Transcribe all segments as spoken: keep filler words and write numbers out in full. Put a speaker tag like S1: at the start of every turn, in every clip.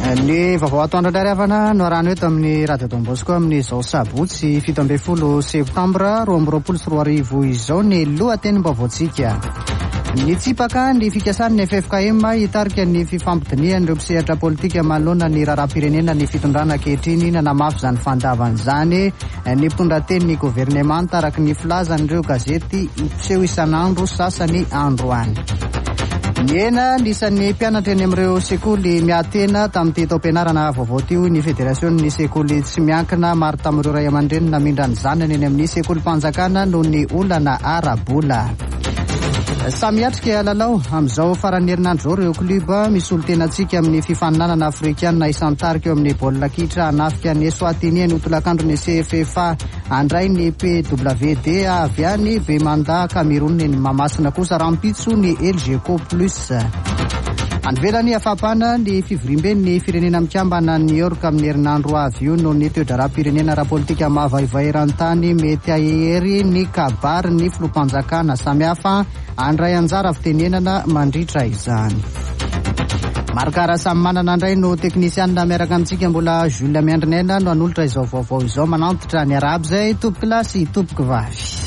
S1: Ny vaovao atoandro andray no arahana eto amin'ny radio Don Bosco amin'izao sabotsy fito ambin'ny folo septambra roa amby roapolo sy roa arivo izao ny lohatenim-baovaontsika. Ny tsipaka ny fikasan'ny F F K M hitarika ny fifampidinian'ireo mpisehatra politika manoloana ny raharaham-pirenena ny fitondrana ankehitriny nanamafy izany fandavan'izany ny mpitondrateny ny governemanta araka ny filazan'ireo gazety mpiseho isan'andro sasany andro any. Ny ena nisan'ny mpianatra eny amin'ireo sekoly miatena tamin'ity taom-pianarana vaovao teo ny federasiony sekoly tsy miankina maro tamin'ireo ray aman-dreny namindra ny zanany eny amin'ny sekoly mpanjakana noho ny olana arabola. Samy atrika lalao amin'izao farany herinandro zao ireo kluba misolo tena antsika amin'ny fifaninanana afrikanina isantarika eo amin'ny baolina kitra anafika ny Eswatini ny otolakandro ny C F F A andray ny P W D avy any Bemanda Cameroun ny Mamasina kosa rampitso ny L G C O plus. Anvelany afapana ny fivorimbeny firenena mikambana New York amin'ny herinandro avy io noho ny toe-dara-pirenena ara-politika mahavaivairan-tany mety ahery ny kabary ny filoham-panjakana samihafa andray anjara fitenenana mandritra izany. Marikara samy manana andray no teknisianina miaraka amintsika mbola Jules Miandrinena no anolotra izao vaovao izao manantitra ny arabo zay tompoko lasy tompoko vavy.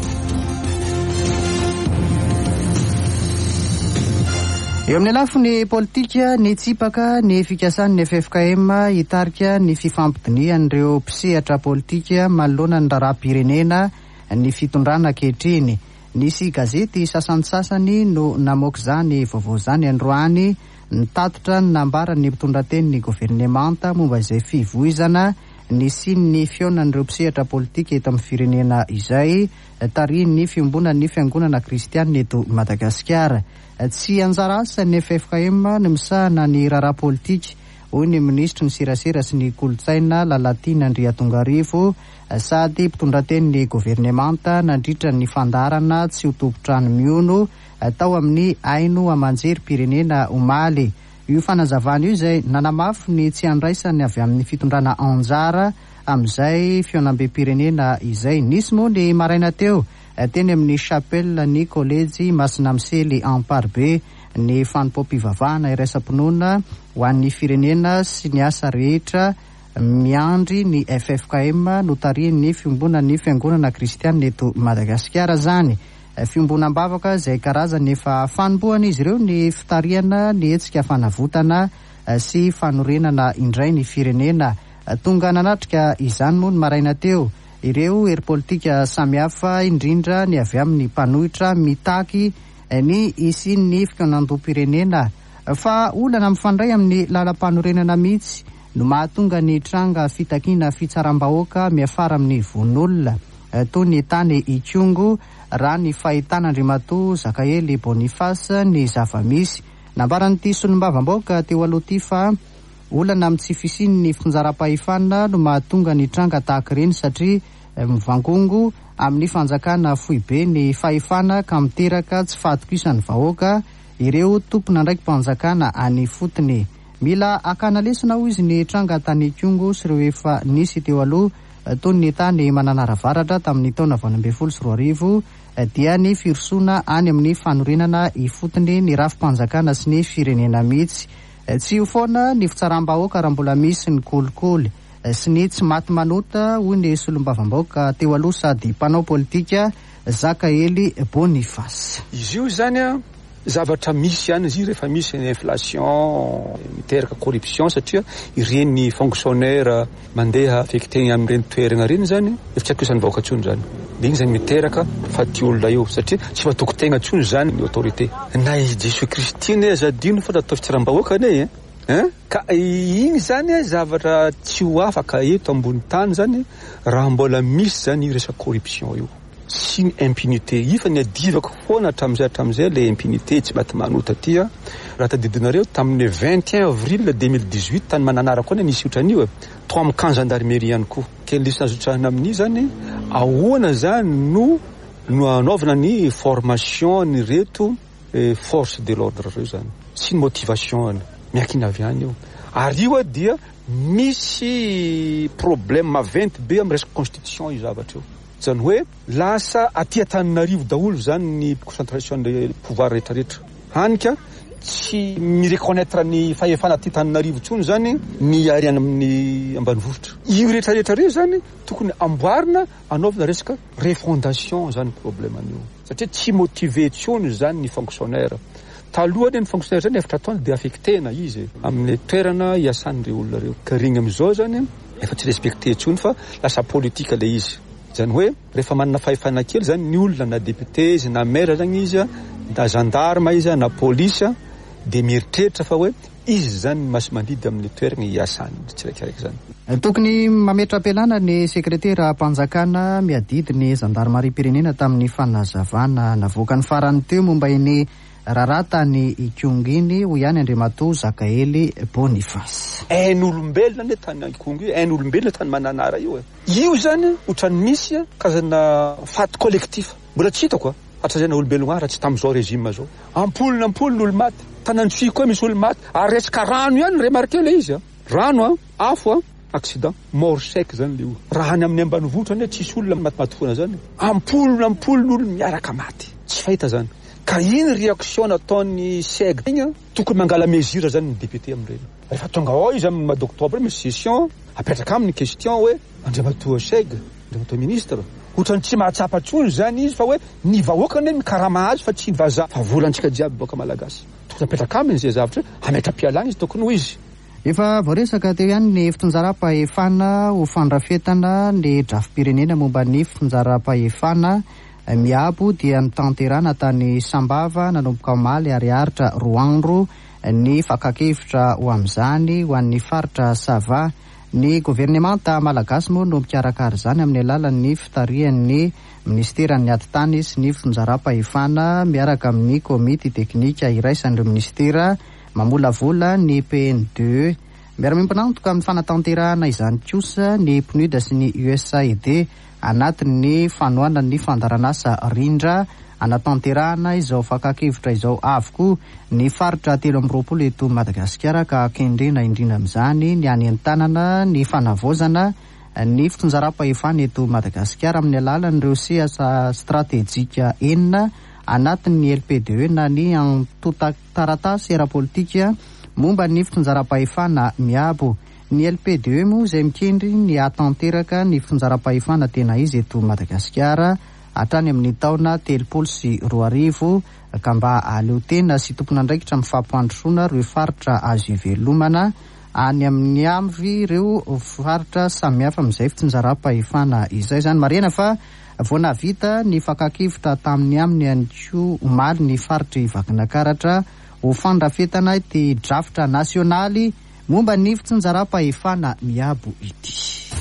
S1: Eo amin'ny lafiny politika ny tsipaka ny fikasan'ny F F K M hitarika ny fifampidinian'ireo mpisehatra politika manoloana ny raharaham-pirenena ny fitondrana ankehitriny. Nisy gazety sasany no namoaka izany vaovao izany androany nitatitra ny nambara ny mpitondrateny ny governemanta momba izay fivoizana ny sin'ny fionan'ireo mpisehatra politika eto amin'ny firenena izay tariny fiombonana ny fiangonana kristianina eto Madagasikara. Tsy anjara asa ny F F K M ny misahana ny raharaha politika hoy ny ministry ny serasera sy ny kolotsaina Lalatina Andriatongarivo sady mpitondrateny ny governemanta nandritra ny fandarana tsy ho tompotrano miono tao amin'ny aino amanjery pirenena omaly. Io fanazavana io izay nanamafy ny tsy andraisany avy amin'ny fitondrana anjara amin'izay fionambe pirenena izay nisy moa ny maraina teo teny amin'ny chapelle ny kolejy Masina Misely Amparbe ny fanompoam-pivavahana iraisam-pinoana ho an'ny firenena sy ny asa rehetra miandry ny F F K M no tariny fiombonana ny fiangonana kristianina eto Madagasikara zany. Fiombonam-bavaka izay karazany efa fanombohana izy ireo ny fitariana ny hetsika fanavotana sy fanorenana indray ny firenena. Tonga nanatrika izany moa ny maraina teo ireo hery politika samihafa indrindra ny avy amin'ny mpanohitra mitaky ny isin'ny fikanandom-pirenena fa olana mifandray amin'ny lalam-panorenana mihitsy no mahatonga ny tranga fitakiana fitsaram-bahoaka miafara amin'ny von'olona toy ny tany Ikongo raha ny fahitana Andriamatoa Zakaely Boniface ny zava-misy nambaran'ity solombavambahoaka teo aloha ity fa olana amin'ny tsy fisian'ny finjara-pahifanana no mahatonga ny tranga tahaka ireny satria mivangongo amin'ny fanjakana foibe ny fahefana ka miteraka tsy fahatokisany vahoaka ireo tompona ndraiky mpanjakana any fotony. Mila akana lesona ho izy ny tranga tany Ikongo sy ireo efa nisy teo aloha toy ny tany Mananaravaratra tamin'ny taona valo ambin'ny folo sy roa arivo dia ny firosoana any amin'ny fanorenana ifotony ny rafi-mpanjakana sy ny firenena mihitsy. Tsy ho foana ny fitsaram-bahoaka raha mbola misy ny kolikoly sy ny tsy maty manota hoy ny solombavambahoaka teo aloha sady mpanao politika Zakaely Boniface.
S2: Izy io zany a zavatra misy ihany izy rehefa misy inflation miteraka corruption satria ireny fonctionnaire mandeha affecté amin'ireny toerana ireny zany efa tsy akisany vahoaka tsony zany de igny zany miteraka fa ty olona eo satria tsy fatoko tegna tsony zany ny autorité na Jesu Kristy ne azadino fa natao fitsaram-bahoaka ne hein ka igny zany zavatra tsy ho afaka eto ambony tany zany raha mbola misy zany resaka corruption io sy impunité ifa ny adivako foana hatramizay hatramizay le impunité tsy maty manota tia raha tadidinareo tamin'ny vingt et un avril deux mille dix-huit tany mananara koa nisy otran'io to amin'ny camp gendarmerie ihany koa ke lisy azotrahana amin'io zany ahoana zany no no anaovana ny formation ny reto force de l'ordre reo zany sy ny motivation miakina avy any io ary io dia misy problème maventy be amin'ny resaka constitution io zavatra io zany hoe lasa aty Antananarivo daholo zany ny concentration de pouvoir rehetra rehetra hanika tsy mireconnaître ny fahefana ty Tananarivo tsony zany miariana amin'ny ambanivohitra. Io rehetrarehetra reo zany tokony amboarina anaovana resaka refondation zany problèman'io. Satria tsy motivé tsony zany ny fonctionnaire. Taloha ny fonctionnaire zany efatra taona de affectena izy amin'ny toerana iasan'ireo olona reo. Ka riny am'izao zany efa tsy respecté tsony fa lasa politika le izy. Zany hoe rehefa manana fahefana kely zany ny olona na député izy na maire zany izy na gendarme izy na police de mieritreritra fa hoe izy zany masy mandidy amin'ny toerana iasany tsiraikiraiky zany.
S1: Tokony mametra am-pialana ny sekretera mpanjakana miadidy ny gendarmerie pirenena tamin'ny fanazavana navoaka ny farany teo momba iny rarata ny ikonginy ho ihany Andriamatoa Zakaely Boniface.
S2: Ain'olombelona ne tany ikongy io, ain'olombelona tany mananara io e. Io zany otrany misy karazana faty collectif. Mbola tsy hitako atrazana olombelona raha tsy tamin'izao régime zao. Ampolona ampolona olo maty. Tanantsy koa misy olo maty. Ary resaka rano ihany remarqué le izy. Rano a, afo a, accident, mort sec zany le olo. Raha any amin'ny ambanivohitra ne tsisy olona matimaty foana zany. Ampolona ampolona olo miaraka maty. Tsy fahita zany. Ka iny réaction nataony S E G igny tokony mangala mesure zany ny député amin'ireny. Rehefa tonga ao izy amin'ny mois d'octobre misy session apetraka amin'ny question hoe Andriamatoa S E G, Andriamatoa ministre, ohatrany tsy mahatsapa tsony zany izy fa hoe ny vahoaka ne mikarama azy fa tsy ny vazaha fa volantsika jiaby boka malagasy. Tokony apetraka aminy zay zavatra hametra-pialana izy tokony ho izy.
S1: Efa voaresaka teo ihany ny fitonjaram-pahefana ho fandrafetana ny drafim-pirenena momba ny fitonjaram-pahefana miabo dia nitanterana tany Sambava nanomboka omaly ariaritra roa andro ny fakakevitra ho amin'izany ho an'ny faritra Sava. Ny governemanta malagasy moa no mikarakara izany amin'ny alalan'ny fitarian'ny ministeran'ny ati-tany sy ny fitonjaram-pahefana miaraka amin'ny komity teknika iraisan'ireo ministera mamolavola ny P N deux. Miara-mimpanantoka amin'ny fanatanterahana izany kosa ny P N U D sy ny U S A I D anatin'ny fanoana ny fandaranasa rindra anatanterahana izao fakakevitra izao avokoa ny faritra telo amby roapolo eto Madagasikara ka kendrena indrindra amin'izany ny any an-tanana ny fanavozana ny fitonjaram-pahefana eto Madagasikara amin'ny alalan'ireo sehatra stratéjika enina anatin'ny L P D E na ny antota-taratasy ara-politika momba ny fitonjaram-pahefana miabo. Ny L P D E moa izay mikendry ny atanteraka ny fitonjaram-pahefana tena izy eto Madagasikara hatrany amin'ny taona telopolo sy roa arivo ka mba aleo tena sy tompona andraikitra amin'ny fampandrosoana ireo faritra azo ivelomana any amin'ny amvy ireo faritra samihafa amin'izay fitonjaram-pahefana izay zany. Marihana fa vao navita ny fakakevitra tamin'ny aminy ihany koa omaly ny faritra Vakinankaratra ho fandrafetana ty drafitra nasionaly momba ny fitonjaram-pahefana miabo ity.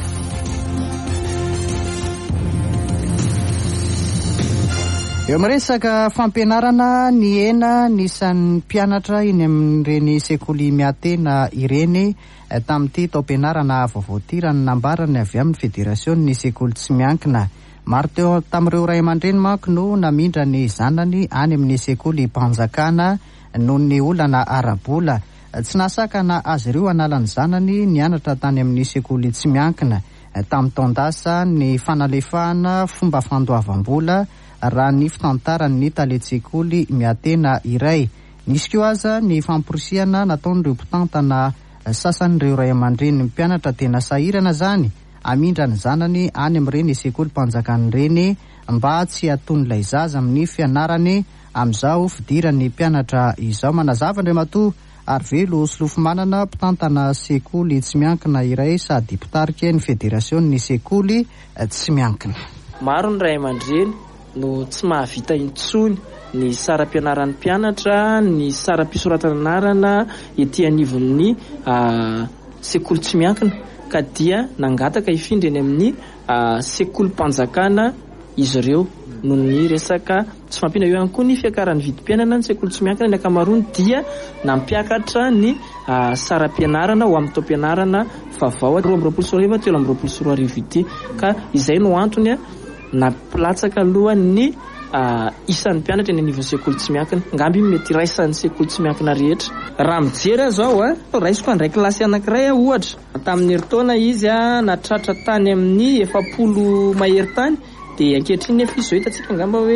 S1: Eo miresaka fampianarana ny ena nisan'ny mpianatra iny amin'ireny sekoly miatena ireny tamin'ity taom-pianarana vaovao ty raha nambarany avy amin'ny federasiony sekoly tsy miankina. Maro teo tamin'ireo ray aman-dreny manko no namindra ny zanany any amin'ny sekoly mpanjakana noho ny olana arabola. Tsy nasakana azy ireo analany zanany nianatra tany amin'ny sekoly tsy miankina. Tamin'ny taondasa ny fanalefahana fomba fandoavam-bola raha ny fitantaran'ny taletsekoly miatena iray. Nisy koa aza ny famporisiana nataon'ireo mpitantana sasan'ireo ray aman-dreny mpianatra tena sahirana zany amindra ny zanany any amin'ireny sekoly mpanjakana ireny mba tsy aton'ilay zaza amin'ny fianarany amin'izao fidiran'ny mpianatra izao. Manazava Andriamatoa Arvelo Solofomanana mpitantana sekoly tsy miankina iray sady mpitarika ny federasiony sekoly tsy miankina.
S3: Maro ny ray aman-dreny no tsy mahavita intsony ny saram-pianaran'ny mpianatra, ny saram-pisoratana anarana ety anivon'ny sekoly tsy miankina ka dia nangataka hifindra eny amin'ny sekoly mpanjakana izy ireo noho ny resaka tsy fampiana eo ihany koa ny fiakaran'ny vidim-pianana ny sekoly tsy miankina. Ny ankamaroany dia nampiakatra ny saram-pianarana ho amin'ny taom-pianarana vaovao roa amby roapolo sy roa arivo telo amby roapolo sy roa arivo ity ka izay no antony napilatsaka aloha ny isan'ny mpianatra eny anivon'ny sekoly tsy miankina. Ngamby mety raisan'ny sekoly tsy miankina rehetra. Raha mijery zao a raisiko andray kilasy anankiray a ohatra tamin'ny heritaona izy a natratra tany amin'ny efapolo mahery tany dia ankehitriny efa izy zao hitantsika ngamba hoe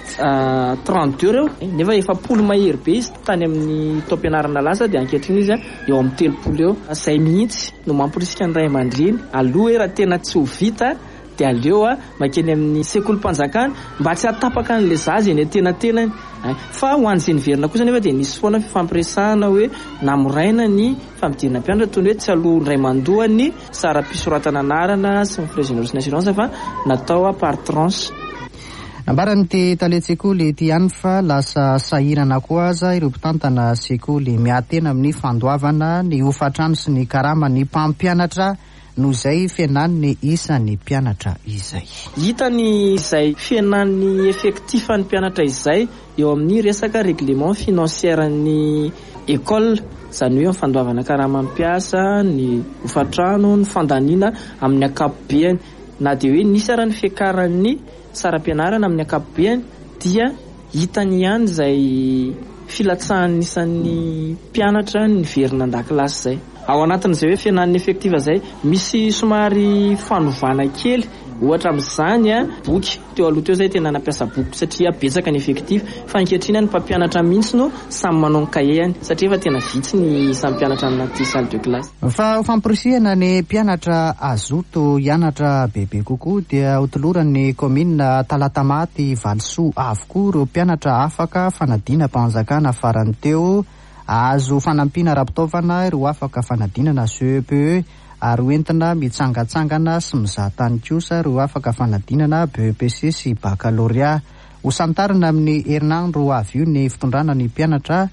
S3: trente-deux reo nefa efapolo mahery be izy tany amin'ny taom-pianarana lasa dia ankehitriny izy eo amin'ny telopolo eo. Zay mihitsy no mamporisika ny ray aman-dreny aloha hoe raha tena tsy ho vita dia aleo a makeny amin'ny sekolim-panjakana mba tsy hatapaka an'le zaza eny tena-tenany. Fa ho an'izay niverina kosa nefa dia nisy foana fifampiresahana hoe namoraina ny fampidirana mpianatra toy ny hoe tsy aloha ray aman-doha ny saram-pisoratana anarana sy ny frais généraux nationaux fa natao par tranche.
S1: Nambarany ty taletsekoly ty ihany fa lasa sahirana koa aza ireo mpitantana sekoly miatena amin'ny fandoavana ny hofatrano sy ny karama ny mpampianatra no izay fienan'ny isan'ny mpianatra izay.
S3: Hitany izay fienan'ny effectifan'ny mpianatra izay eo amin'ny resaka règlement financiaire ny école, izany hoe fandoavana karama mpiasa, ny hofatrano, ny fandaniana amin'ny ankapobeny. Na dia hoe nisy ara ny fiakaran'ny saram-pianarana amin'ny ankapobeny dia hitany ihany izay filatsahan'ny isan'ny mpianatra ny verina an-dakilasy izay. Ao anatin'izay hoe fienan'ny effective izay misy somary fanovana kely, ohatra amin'izany a boky teo aloha teo izay tena nampiasa boky satria betsaka ny effective, fa ankehitriny ny mpampianatra mihitsy no samy manao ny kahie satria efa tena vitsy ny samy mpianatra anaty salle de classe.
S1: Fa famporisihana ny mpianatra azoto hianatra bebe kokoa dia hotoloran'ny komina Talatamaty Valosoa avokoa ireo mpianatra afaka fanadina mpanjakana farany teo azo fanampiana rapitaovana ireo afaka fanadinana C E P E ary hoentina mitsangatsangana sy mizahantany kosa ireo afaka fanadinana B E P C sy baccalauréat. Hosantarina amin'ny herinandro avy io ny fitondrana ny mpianatra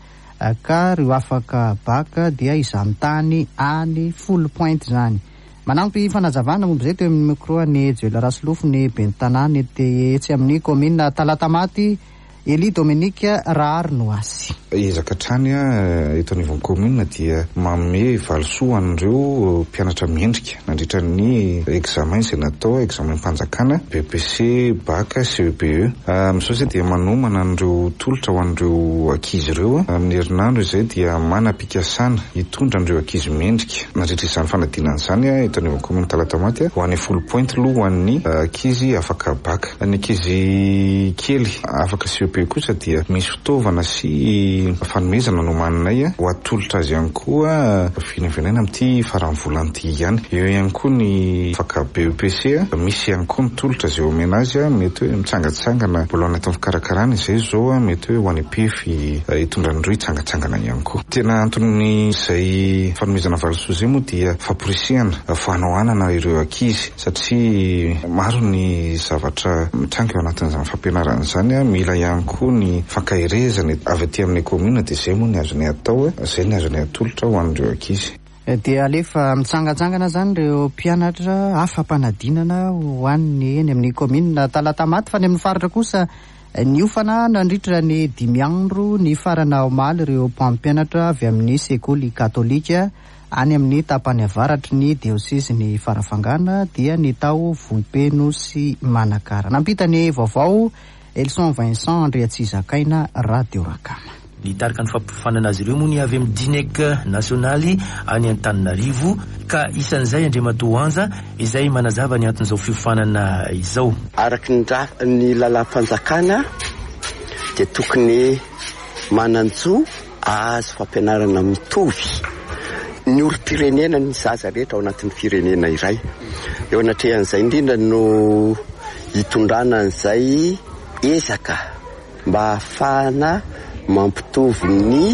S1: ka ireo afaka baka dia izantany any full point zany. Manampy fanazavana momba izay teo amin'ny micro ny Joela Rasolofo ny ben'ny tanàna etsy amin'ny komina Talatamaty Eli Dominique Rahary Noasy.
S4: Ezaka trany eto anivon'ny komina dia manome valosoa an'ireo mpianatra mendrika nandritra ny examen izay natao, examen mpanjakana, B P C, bac, C E P E. Amin'izao izay dia manomana an'ireo tolotra ho an'ireo ankizy ireo. Amin'ny herinandro izay dia manam-pikasana hitondra an'ireo ankizy mendrika nandritra izany fanadinana izany eto anivon'ny komina Talatamaty ho an'ny full point aloha ho an'ny ankizy afaka bac. Ny ankizy kely afaka C E P E kosa dia misy fitaovana sy fanomezana no maninay ho atolotra azy ihany koa vinavinaina amin'ity farany volanty ihany. Eo ihany koa ny afaka B E P C, misy ihany koa ny tolotra izay omena azy mety hoe mitsangatsangana mbola anatin'ny fikarakarana izay zao mety hoe ho any P F hitondra an'ireo hitsangatsangana ihany koa. Tena antony izay fanomezana valosoa izay moa dia famporisihana fanohanana ireo ankizy satria maro ny zavatra mitranga eo anatin'izany fampianarana izany. Mila ihany koa ny fankahirezana avy aty amin'ny komina dia izay moa ny azony atao, izay ny azony atolotra ho an'ireo ankizy.
S1: Dia alefa mitsangatsangana zany ireo mpianatra afam-panadinana ho an'ny eny amin'ny komina Talatamaty. Fa ny amin'ny faritra kosa niofana nandritra ny dimy andro ny farana omaly ireo mpampianatra avy amin'ny sekoly katolika any amin'ny tapany avaratry ny diosese ny Farafangana dia ny tao vohipeno sy Manakara. Nampita ny vaovao Elson Vincent Andreatsizakaina Radio Rakama.
S5: Nitarika ny fampifanana azy ireo moa ny avy amin'ny Dinek nasionaly any Antananarivo ka isan'izay Andriamatoa Anja izay manazava ny anton'izao fifanana izao.
S6: Araky ny dra ny lalam-panjakana dia tokony mananjo azo fampianarana mitovy ny orom-pirenena ny zaza rehetra ao anatin'ny firenena iray. Eo anatrehan'izay indrindra no hitondrana an'izay ezaka mba ahafahana mampitovy ny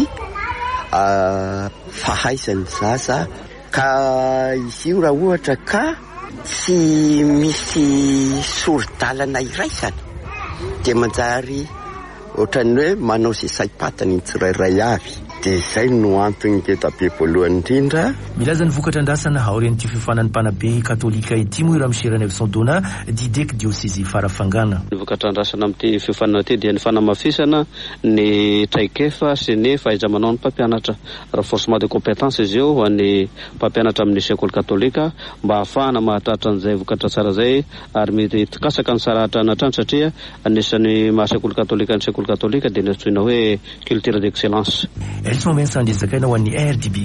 S6: uh, fahaizan'ny zaza ka izy io raha ohatra ka tsy misy sorodalana iraisana dia manjary ohatran'ny hoe manao izay saim-patany ny tsirairay avy. Dia izay no antony ngeda be voalohany indrindra.
S5: Milaza ny vokatra andrasana aorian'ity fifanan'ny mpanabe katolika ity moa raha misirana Evson Dona didek diosezi Farafangana.
S7: Ny vokatra andrasana amin'ity fifanana ity dia ny fanamafisana ny traikefa sy ny fahaiza-manao ny mpampianatra. Renforcement de compétence izy io ho an'ny mpampianatra amin'ny sekoly katolika mba ahafahana mahatratra an'izay vokatra tsara zay ary mety tikasaka ny saratra anatrany satria anisan'ny mahasekoly katolika ny sekoly katolika dia ny antsoina hoe culture d'excellence.
S5: Elson Vincent Andreatsizakaina ho an'ny R D B.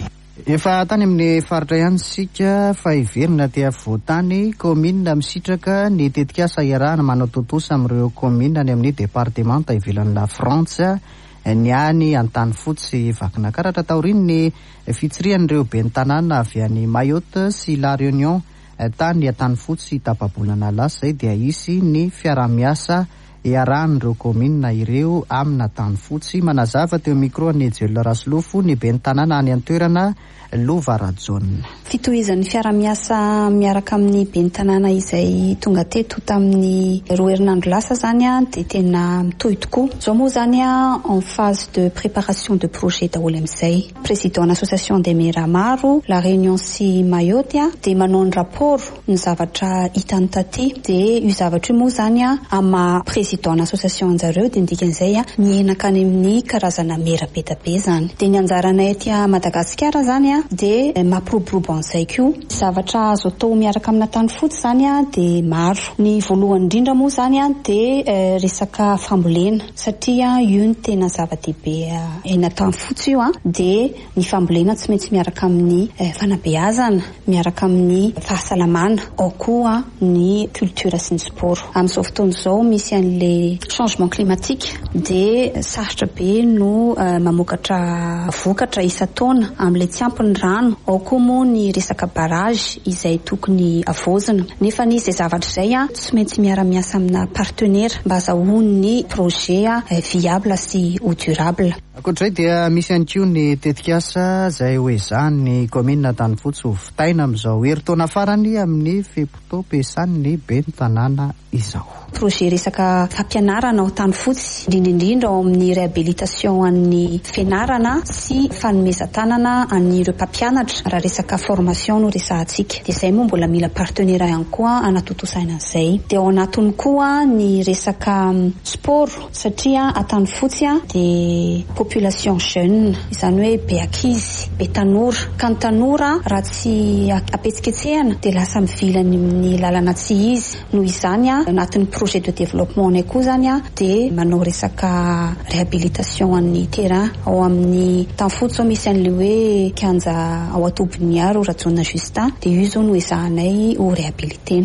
S1: Efa tany amin'ny faritra ihany sika fa iverina tia voatany komina misitraka ny tetikasa iarahana manao totosa amin'ireo komina ny amin'ny departemanta ivelan'ny la Frantsa ny any an-tany fotsy vakina karatra taoriny ny fitsirian'ireo ben'ny tanàna avy any Mayotte sy La Réunion tany an-tany fotsy tapabolana lasa izay dia isy ny fiaramiasa iarahan'ireo komina ireo amina tany fotsy. Manazava teo micro ny Joel Raslofo ny ben'ny tanàna any an-toerana Lova Radzone.
S8: Fitohizan'ny fiaramiasa miaraka amin'ny ben'ny tanàna izay tonga teto tamin'ny roa herinandro lasa zany a dia tena mitohy tokoa. Zao moa zany a en phase de préparation de projet daholo amin'izay. Président l'association des maires maro La Réunion sy Mayotte dia manao ny rapport ny zavatra hitany taty dia io zavatra io moa zany a ama président l'association anjareo dia ndikan'izay a mienaka any amin'ny karazana mera be da be zany. Dia ny anjaranay aty a Madagasikara zany a dia mampiroborobo an'izay koa zavatra azo atao miaraka amina tany fotsy zany a dia maro. Ny voalohany indrindra moa zany a dia eh, resaka fambolena satria io ny tena zava-dehibe eny tany fotsy io a dia ny fambolena tsy maintsy miaraka amin'ny eh, fanabeazana miaraka amin'ny fahasalamana ao koa ny culture sy ny sport. Amin'izao fotoana izao misy an'le changement climatique dia sarotra be no eh, mamokatra vokatra isa-taona amin'ilay tsy ampy ny rano ao koa moa ny resaka barrage izay tokony avoazina nefa ny izay zavatra izay a tsy maintsy miara-miasa amina partenaire mba azahoany projet a viable sy ou durable.
S1: Ankoatr'izay dia misy ihany koa ny tetikasa izay hoe zany ny komina tany fotsy ho vitaina amin'izao herintaona farany amin'ny fepotao pesan'ny ben'ny tanàna izao.
S8: Projet resaka fampianarana ao tany fotsy indrindrindrindra ao amin'ny réhabilitation an'ny fianarana sy fanomezan-tanana an'ireo mpampianatra raha resaka formation no resahantsika. Dia izay moa mbola mila partenaire ihany koa anatotosaina an'izay. Dia ao anatiny koa ny resaka sport satria atany fotsy a dia population jeune izany hoe be ankizy be tanora ka ny tanora raha tsy apetsiketsehana dia lasa mivilany amin'ny lalana tsy izy. Noho izany a anatin'ny projet de développement anay koa zany a dia manao resaka réhabilitation an'ny terrain ao amin'ny tany fotsy ao misy an'le hoe kianja ao atobin'ny aro Radzone Justin dia io zao no ezahanay ho réhabilitena.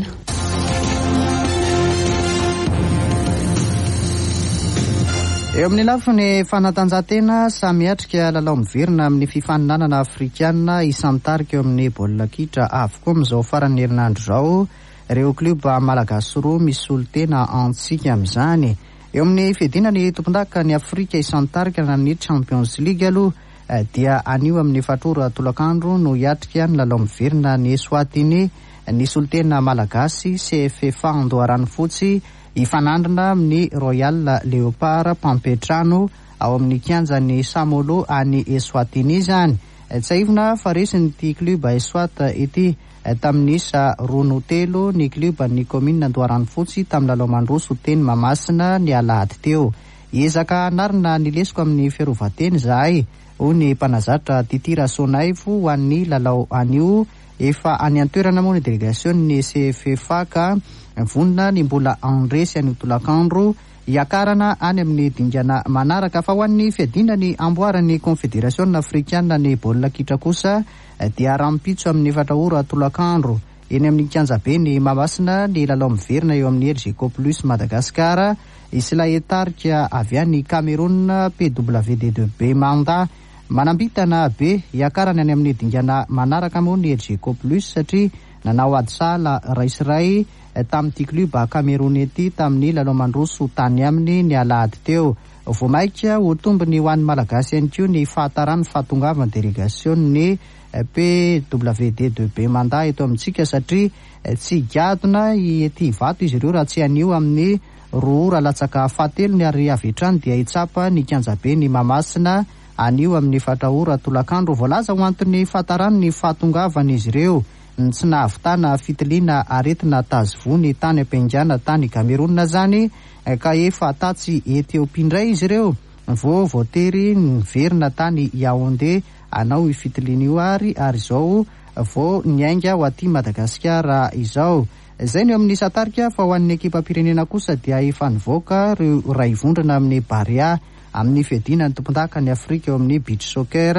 S1: Eo amin'ny lafiny fanatanjahantena samy hatrika lalao miverina amin'ny fifaninanana afrikanina isan'ny tarika eo amin'ny baolina kitra avokoa amin'izao faran'ny herinandro izao ireo kluba malagasy roa misy olo-tena antsika amin'izany. Eo amin'ny fiadinany tompon-daka ny Afrika isan'ny tarika na ny Champions League aloha dia anio amin'ny fatrora tolakandro no hiatrika ny lalao miverina ny Eswatini nisy olo-tena malagasy C F F Andoharany fotsy ifanandrina amin'ny Royal Leopard Pampetrano ao amin'ny kianjany Samolo any Eswatini zany. Tsy aivina fa resiny ty kluba Eswat ity tamin'isa rono telo ny kluba ny komina Andoharany fotsy tamin'ny lalao mandroso teny Mamasina ny alahady teo. Ezaka anarina ny lesiko amin'ny fiarovateny zahay ho ny mpanazatra Titira Sonaifo ho an'ny lalao anio efa any an-toerana moa ny délégation ny C F F ka vonina ny mbola andresy any tolakandro iakarana any amin'ny dingana manaraka. Fa ho an'ny fiadinany amboarany confédération africaine ny baolina kitra kosa dia rampitso amin'ny efatra ora tolakandro eny amin'ny kianjabe ny Mamasina ny lalao miverina eo amin'ny L G C plus Madagasikara isy lahetarika avy any Cameroun P W D deux B manda manambitana be iakarany any amin'ny dingana manaraka moa ny L G C plus satria nanao ady sala raisiray tamin'ity kluba Cameroun ety tamin'ny lalao mandroso tany aminy ny alahady teo. Vomaika ho tombony ho an'ny malagasy ihany koa ny fahatarany fahatongavana délégation ny P W D deux B manda eto amintsika satria tsy gadona ety vato izy ireo raha tsy anio amin'ny roa ora latsaka fahatelo ny ary avetrany dia hitsapa ny kianjabe ny Mamasina anio amin'ny efatra ora tolakandro. Voalaza ho antony fahatarany ny fahatongavana izy ireo ny tsy nahavitana fitiliana aretina tazivony tany ampingana tany Cameroun zany ka efa tatsy Ethiopie indray izy ireo vo voatery niverina tany Yaoundé anao ifitiliana io ary ary izao vo niainga ho aty Madagasikara izao. Izay ny eo amin'ny satarika fa ho an'ny ekipa pirenena kosa dia efa nivoaka reo ray vondrona amin'ny Baria amin'ny fiadinany tompon-daka ny Afrika eo amin'ny beach soccer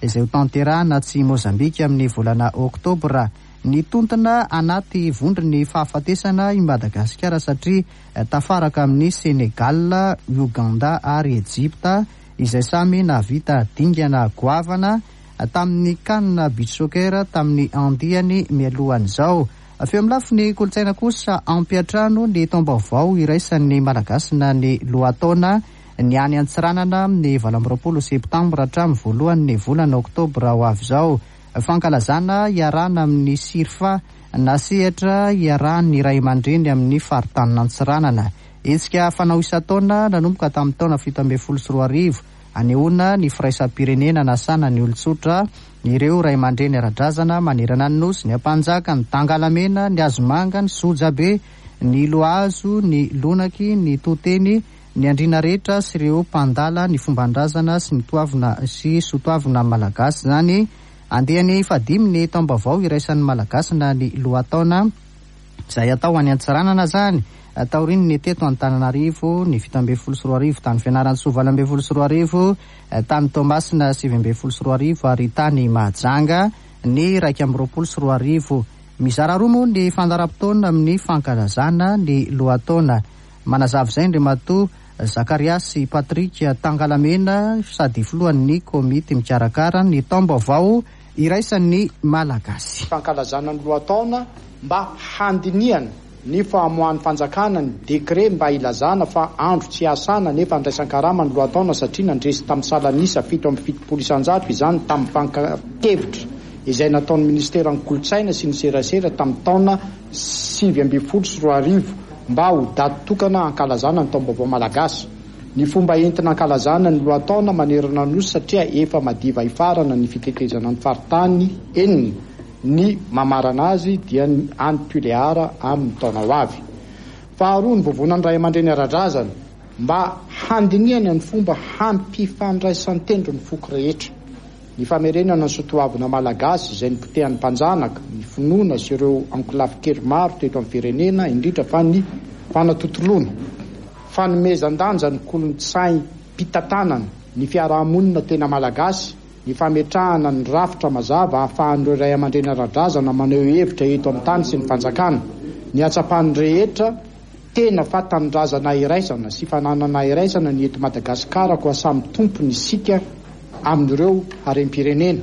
S1: izay ho tanterahana tsy Mozambika amin'ny volana Oktobra. Ny tontona anaty vondry ny fahafatesana i Madagasikara satria tafaraka amin'ny Senegal, Uganda ary Egypta izay samy navita dingana goavana tamin'ny kanina beach soccer tamin'ny andiany mialohan'izao. Avy eo amin'ny lafiny kolontsaina kosa ampiatrano ny taom-baovao iraisan'ny malagasy na ny lohataona ny any Antsiranana amin'ny valo amby roapolo septambra hatramin'ny voalohan'ny volana Oktobra ho avy izao. Fankalazana iarana amin'ny sirfa nasehatra iarahan'ny ray aman-dreny amin'ny faritany Antsiranana. Hetsika fanao isan-taona nanomboka tamin'ny taona fito ambin'ny folo sy roa arivo anehoana ny firaisam-pirenena nasana ny olon-tsotra ireo ray aman-dreny ara-drazana manerana ny nosy, ny ampanjaka, ny tangalamena, ny azomanga, ny sojabe, ny loazo, ny lonaky, ny toteny, ny andrina rehetra sy ireo mpandala ny fomban-drazana sy ny toavina sy sotoavina malagasy zany. Andehany fadimy ny taom-baovao iraisan'ny malagasy na ny lohataona izay atao any Antsiranana zany. Taoriny ny teto Antananarivo ny fito ambin'ny folo sy roa arivo, tany Fianaratsoa valo ambin'ny folo sy roa arivo, tany Toamasina sivy ambin'ny folo sy roa arivo ary tany Mahajanga ny raika amby roapolo sy roa arivo. Mizara roa moa ny fandaram-potoana amin'ny fankalazana ny lohataona. Manazava izay Andriamatoa Zakariasy Patrika Tangalamena sady filohan'ny komity mikarakara ny taom-baovao iraisan'ny malagasy.
S9: Fankalazana ny lohataona mba handiniana ny fahamohan'ny fanjakana ny dekret mba ilazana fa andro tsy asana nefa andraisan-karama ny lohataona satria nandresy tamin'ny salanisa fito amby fitopolo isanjato izany tamin'ny mpankatevitra izay nataon'ny ministera ny kolotsaina sy ny serasera tamin'ny taona sivy ambin'ny folo sy roa arivo mba ho daty tokana ankalazana ny taom-baovao malagasy. Ny fomba entina ankalazana ny lohataona manerana nosy satria efa madiva ifarana ny fitetezana ny faritany eniny. Ny mamarana azy dia any Tuleara amin'ny taona ho avy. Faharoa ny vovonan'ny ray aman-dreny ara-drazana mba handiniana ny fomba hampifandraisan-tendro ny foky rehetra. Ny famerenana ny sotoavina malagasy izay nipotehan'ny mpanjanaka, ny finoana sy ireo ankolafy kely maro teto amin'ny firenena indrindra fa ny fanatotoloana. Fanomezan-danja ny kolontsaim-pitantanana, ny fiarahamonina tena malagasy, ny fametrahana ny rafitra mazava ahafahan'ireo ray aman-dreny ara-drazana maneho hevitra eto amin'ny tany sy ny fanjakana, ny atsapan'ny rehetra tena fatanindrazana iraisana sy fananana iraisana ny eto Madagasikara koa samy tompony isika amin'ireo harem-pirenena.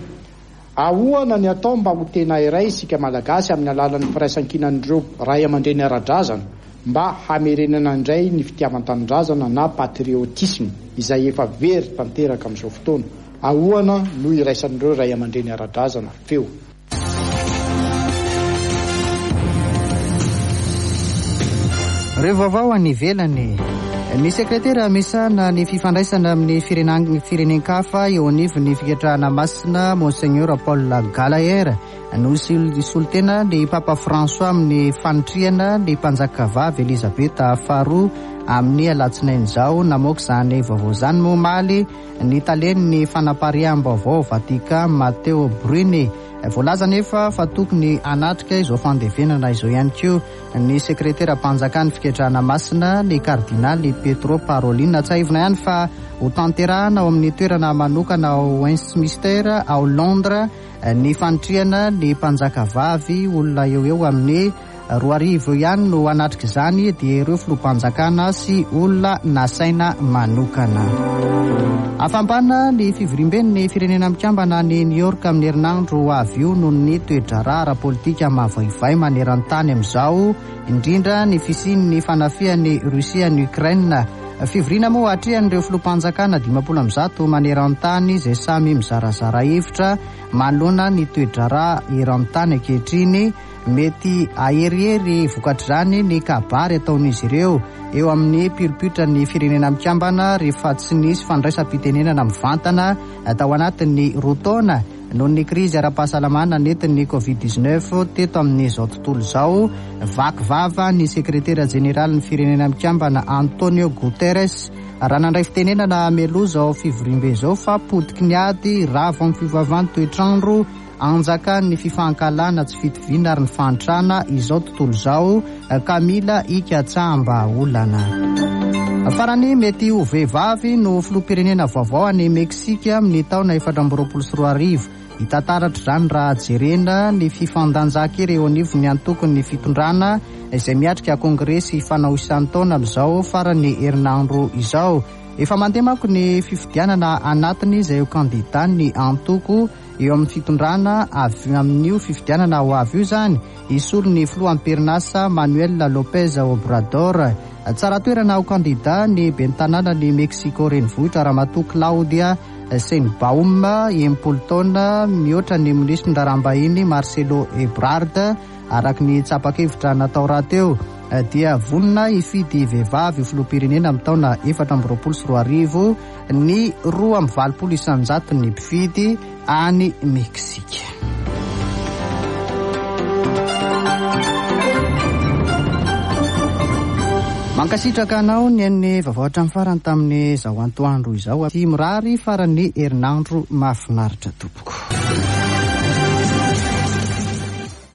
S9: Ahoana ny atao mba ho tena iray isika malagasy amin'ny alalan'ny firaisan-kinan'ireo ray aman-dreny ara-drazana mba hamerenana indray ny fitiavan-tanindrazana na patriotisme izay efa very tanteraka amin'izao fotoana. Ahoana no iraisan'ireo ray aman-dreny ara-drazana feo.
S1: Rehefa avao any ivelany ny sekretera misana ny fifandraisana amin'ny firenenkafa eo anivon'ny fiketrahana masina Monseigneur Paul Galaher no solotena ny Papa François amin'ny fanitriana ny mpanjaka vavy Elizabeta faharoa amin'ny alatsinainy izao. Namoaka izany vaovao izany momaly ny talen'ny fanapariam-baovao Vatican Matteo Bruni. Voalaza nefa fa tokony anatrika izao fandevenana izao ihany koa ny sekretera mpanjakany fiketrahana masina ny kardinaly Pietro Parolin. Tsy aivina ihany fa ho tanterahana ao amin'ny toerana manokana ao Westminster ao Londres ny fanitriana ny mpanjaka vavy olona eo eo amin'ny roa arivo ihany no anatrika izany dia ireo filoham-panjakana sy olona nasaina manokana. Afampana ny fivirimben'ny firenena mikambana ny New York amin'ny herinandro avy io noho ny toedrara ara-politika mavaivay maneran-tany amin'izao, indrindra ny fisian'ny fanafian'ny Rusia ny Ukraine. Fivirina moa atrehan'ireo filoham-panjakana dimampolo amby zato maneran-tany izay samy mizarazara hevitra manoloana ny toedrara eran-tany ankehitriny. Mety aherihery vokatr'izany ny kabary ataon'izy ireo eo amin'ny pilopitra ny firenena mikambana rehefa tsy nisy fandraisam-pitenenana mivantana tao anatin'ny roa taona noho ny krizy ara-pahasalamana nentin'ny covid dix-neuf teto amin'izao tontolo izao. Vakivava ny sekretera jeneraly ny firenena mikambana Antonio Guterres raha nandray fitenenana meloza ao fivorimbe izao fa potiky ny ady ravo amin'ny fivavahany toetrandro anjaka ny fifankalana tsy fitoviana ary ny fantrana izao tontolo izao ka mila ikatsahamba olana. farany mety ho vehivavy no filoham-pirenena vaovao any Meksika amin'ny taona efatra amby roapolo sy roa arivo. Hitantaratra izany raha jerena ny fifandanjaka ireo anivony antokony ny fitondrana izay miatrika kongresy fanao isan-taona amin'izao farany herinandro izao. Efa mandeha manko ny fifidianana anatiny izay ho kandida ny antoko eo amin'ny fitondrana avy amin'io fifidianana ho avy io izany isolo ny filohan'ny perinasa Manuel Lopez Obrador. Tsara toerana ho kandida ny ben'ny tanàna ny Meksiko renivohitra ramatoa Claudia Sheinbaum enimpolo taona mihoatra ny minisitry ndarambahiny Marcelo Ebrard araka ny tsapakevitra natao raha teo dia vonina hifidy vehivavy filoham-pirenena amin'ny taona efatra amby roapolo sy roa arivo ny roa amby valopolo isanjato ny mpifidy any Meksika. Mankasitraka anao ny an'ny vavaotra amin'ny farany tamin'ny zao antoandro izao. Ty mirary farany herinandro mahafinaritra tompoko.